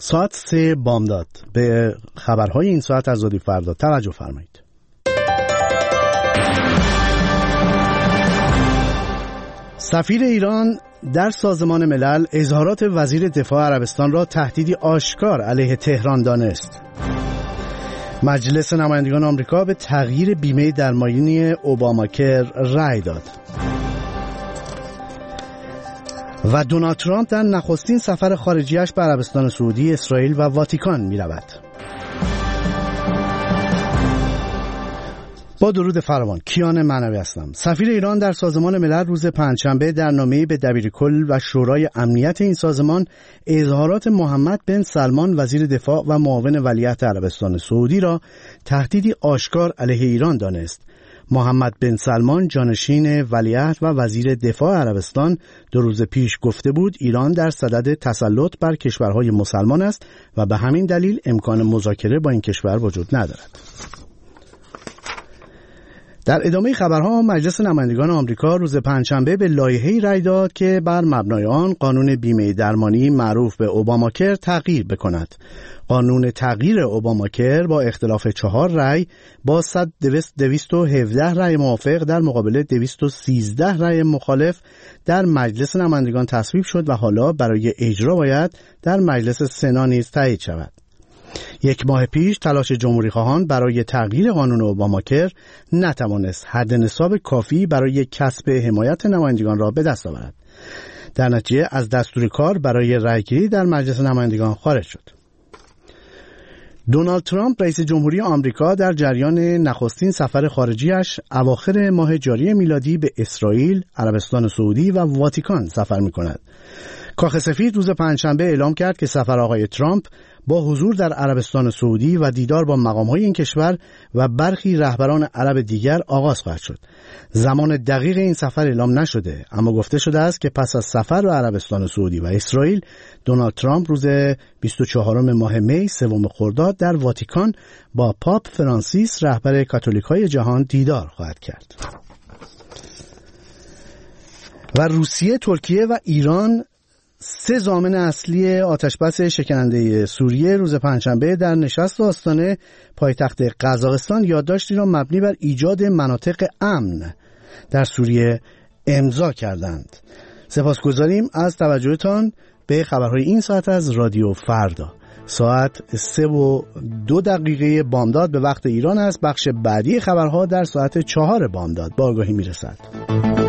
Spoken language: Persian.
ساعت 3 بامداد. به خبرهای این ساعت از رادیو فردا توجه فرمایید. سفیر ایران در سازمان ملل اظهارات وزیر دفاع عربستان را تهدیدی آشکار علیه تهران دانست. مجلس نمایندگان آمریکا به تغییر بیمه درمانی اوباماکر رأی داد. و دونالد ترامپ در نخستین سفر خارجیش به عربستان سعودی، اسرائیل و واتیکان می رود. با درود فراوان، کیان معنوی هستم. سفیر ایران در سازمان ملل روز پنجشنبه در نامه‌ای به دبیرکل و شورای امنیت این سازمان اظهارات محمد بن سلمان وزیر دفاع و معاون ولیعهد عربستان سعودی را تهدیدی آشکار علیه ایران دانست. محمد بن سلمان جانشین ولیعهد و وزیر دفاع عربستان 2 روز پیش گفته بود ایران در صدد تسلط بر کشورهای مسلمان است و به همین دلیل امکان مذاکره با این کشور وجود ندارد. در ادامه خبرها، مجلس نمایندگان آمریکا روز پنجشنبه به لایحه‌ای رأی داد که بر مبنای آن قانون بیمه درمانی معروف به اوباماکر تغییر بکند. قانون تغییر اوباماکر با اختلاف 4 رأی با 217 رأی موافق در مقابل 213 رأی مخالف در مجلس نمایندگان تصویب شد و حالا برای اجرا باید در مجلس سنا نیز تایید شود. 1 ماه پیش تلاش جمهوری‌خواهان برای تغییر قانون اوباماکر نتوانست حد نصاب کافی برای کسب حمایت نمایندگان را به دست آورد. در نتیجه از دستور کار برای رأیگیری در مجلس نمایندگان خارج شد. دونالد ترامپ رئیس جمهوری آمریکا در جریان نخستین سفر خارجیش اواخر ماه جاری میلادی به اسرائیل، عربستان سعودی و واتیکان سفر می‌کند. کاخ سفید روز پنجشنبه اعلام کرد که سفر آقای ترامپ با حضور در عربستان سعودی و دیدار با مقام‌های این کشور و برخی رهبران عرب دیگر آغاز خواهد شد. زمان دقیق این سفر اعلام نشده، اما گفته شده است که پس از سفر به عربستان سعودی و اسرائیل، دونالد ترامپ روز 24 ماه می 3 خرداد در واتیکان با پاپ فرانسیس رهبر کاتولیک‌های جهان دیدار خواهد کرد. و روسیه، ترکیه و ایران 3 ضامن اصلی آتشبس شکننده سوریه روز پنجشنبه در نشست آستانه پایتخت قزاقستان یادداشتی را مبنی بر ایجاد مناطق امن در سوریه امضا کردند. سپاسگزاریم از توجهتان به خبرهای این ساعت از رادیو فردا. ساعت 3:02 بامداد به وقت ایران است. بخش بعدی خبرها در ساعت 4 بامداد با آگاهی میرسد.